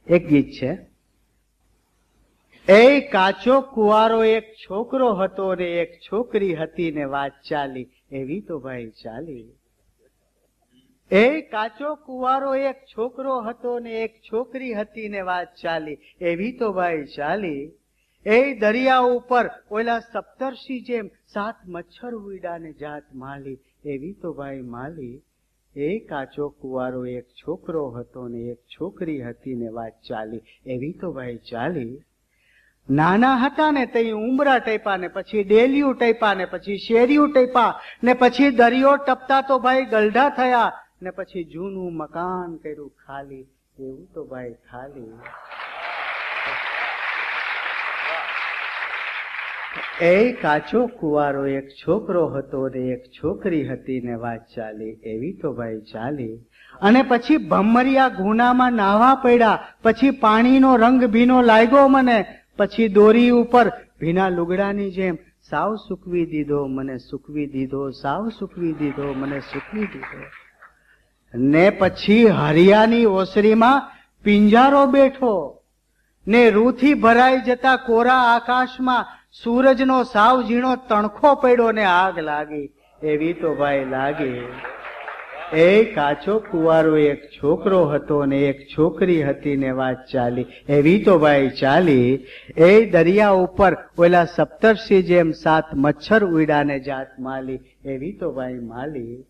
એક ગીત છે, એ કાચો કુંવારો એક છોકરો હતો ને એક છોકરી હતી ને વાત ચાલી, એવી તો ભાઈ ચાલી. એ કાચો કુંવારો એક છોકરો હતો ને એક છોકરી હતી ને વાત ચાલી, એવી તો ભાઈ ચાલી. એ દરિયા ઉપર ઓલા સપ્તર્ષિ જેમ 7 મચ્છર ઉડ્યા ને જાત માલી, એવી તો ભાઈ માલી. એ કાચો કુંવારો એક છોકરો હતો ને એક છોકરી હતી ને વાત ચાલી, એવી તો ભાઈ ચાલી. નાના હતા ને તે ઉમરા ટેપા ને પછી ડેલિયું ટેપા ને પછી શેરિયું ટેપા ને પછી દરિયો ટપતા તો ભાઈ ગલઢા થયા ને પછી જૂનું મકાન કર્યું ખાલી, એવું તો ભાઈ ખાલી. એ કાચો કુંવારો એક છોકરો હતો ને એક છોકરી હતી ને વાત ચાલી, એવી તો ભાઈ ચાલી. અને પછી ભમરિયા ગુનામાં નાવા પડ્યા, પછી પાણીનો રંગ ભીનો લાગ્યો મને, પછી દોરી ઉપર ભીના લુગડાની જેમ સાવ સૂકવી દીધો મને, સૂકવી દીધો, સાવ સૂકવી દીધો મને, સૂકવી દીધો. ને પછી હરિયાની ઓસરીમાં પિંજારો બેઠો ને રૂથી ભરાઈ જતા કોરા આકાશમાં સૂરજનો સાવ ઝીણો તણખો પડ્યો ને આગ લાગી, એવી તો ભાઈ લાગી. એ કાચો કુંવારો એક છોકરો હતો ને એક છોકરી હતી ને વાત ચાલી, એવી તો ભાઈ ચાલી. એ દરિયા ઉપર ઓલા સપ્તર્ષિ જેમ 7 મચ્છર ઉડ્યા ને જાત માલી, એવી તો ભાઈ માલી.